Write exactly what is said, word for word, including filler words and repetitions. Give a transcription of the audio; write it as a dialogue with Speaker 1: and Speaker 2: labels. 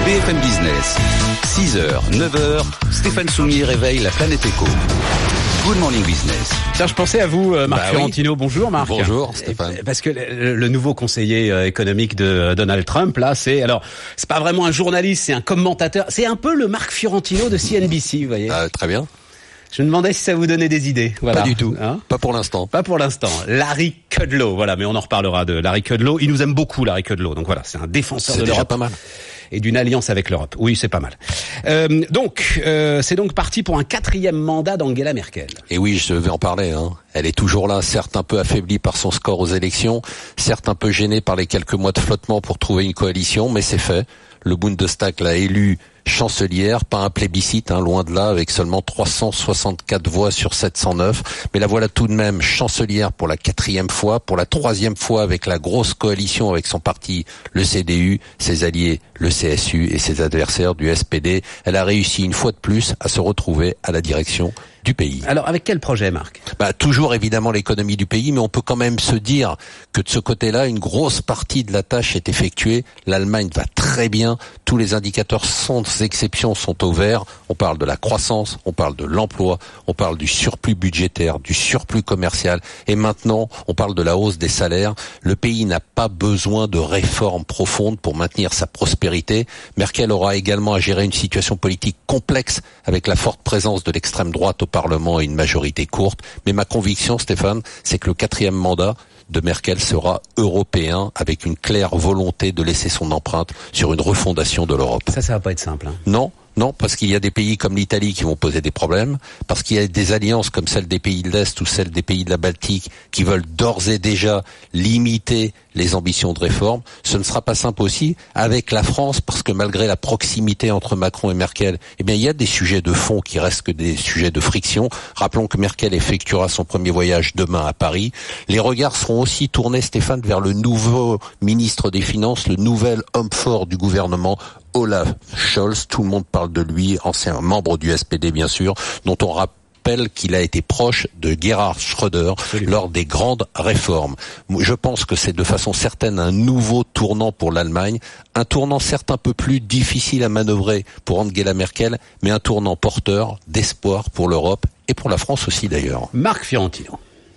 Speaker 1: B F M Business, six heures, neuf heures, Stéphane Soumier réveille la planète éco. Good Morning Business.
Speaker 2: Tiens, je pensais à vous, Marc bah Fiorentino. Oui. Bonjour, Marc.
Speaker 3: Bonjour, Stéphane.
Speaker 2: Parce que le, le nouveau conseiller économique de Donald Trump, là, c'est alors, c'est pas vraiment un journaliste, c'est un commentateur. C'est un peu le Marc Fiorentino de C N B C, vous voyez.
Speaker 3: Ah, très bien.
Speaker 2: Je me demandais si ça vous donnait des idées. Voilà.
Speaker 3: Pas du tout.
Speaker 2: Hein
Speaker 3: pas pour l'instant.
Speaker 2: Pas pour l'instant. Larry Kudlow. Voilà, mais on en reparlera de Larry Kudlow. Il nous aime beaucoup, Larry Kudlow. Donc voilà, c'est un défenseur
Speaker 3: c'est
Speaker 2: de
Speaker 3: déjà
Speaker 2: l'Europe.
Speaker 3: pas mal.
Speaker 2: Et d'une alliance avec l'Europe. Oui, c'est pas mal. Euh, donc, euh, c'est donc parti pour un quatrième mandat d'Angela Merkel.
Speaker 3: Et oui, je vais en parler. Hein. Elle est toujours là, certes un peu affaiblie par son score aux élections, certes un peu gênée par les quelques mois de flottement pour trouver une coalition, mais c'est fait. Le Bundestag l'a élue chancelière, pas un plébiscite, hein, loin de là, avec seulement trois cent soixante-quatre voix sur sept cent neuf. Mais la voilà tout de même chancelière pour la quatrième fois, pour la troisième fois avec la grosse coalition avec son parti, le C D U, ses alliés, le C S U et ses adversaires du S P D. Elle a réussi une fois de plus à se retrouver à la direction du pays.
Speaker 2: Alors, avec quel projet, Marc ?
Speaker 3: Bah, toujours évidemment l'économie du pays, mais on peut quand même se dire que de ce côté-là, une grosse partie de la tâche est effectuée. L'Allemagne va très bien. Tous les indicateurs sans exception sont au vert. On parle de la croissance, on parle de l'emploi, on parle du surplus budgétaire, du surplus commercial, et maintenant, on parle de la hausse des salaires. Le pays n'a pas besoin de réformes profondes pour maintenir sa prospérité. Merkel aura également à gérer une situation politique complexe avec la forte présence de l'extrême droite au Parlement et une majorité courte. Mais ma conviction, Stéphane, c'est que le quatrième mandat de Merkel sera européen, avec une claire volonté de laisser son empreinte sur une refondation de l'Europe.
Speaker 2: Ça, ça va pas être simple. Hein.
Speaker 3: Non. Non, parce qu'il y a des pays comme l'Italie qui vont poser des problèmes, parce qu'il y a des alliances comme celle des pays de l'Est ou celle des pays de la Baltique qui veulent d'ores et déjà limiter les ambitions de réforme. Ce ne sera pas simple aussi avec la France, parce que malgré la proximité entre Macron et Merkel, eh bien il y a des sujets de fond qui restent que des sujets de friction. Rappelons que Merkel effectuera son premier voyage demain à Paris. Les regards seront aussi tournés, Stéphane, vers le nouveau ministre des Finances, le nouvel homme fort du gouvernement, Olaf Scholz. Tout le monde parle de lui, ancien membre du S P D bien sûr, dont on rappelle qu'il a été proche de Gerhard Schröder Absolument. Lors des grandes réformes. Je pense que c'est de façon certaine un nouveau tournant pour l'Allemagne, un tournant certes un peu plus difficile à manœuvrer pour Angela Merkel, mais un tournant porteur d'espoir pour l'Europe et pour la France aussi d'ailleurs.
Speaker 2: Marc Fiorentino.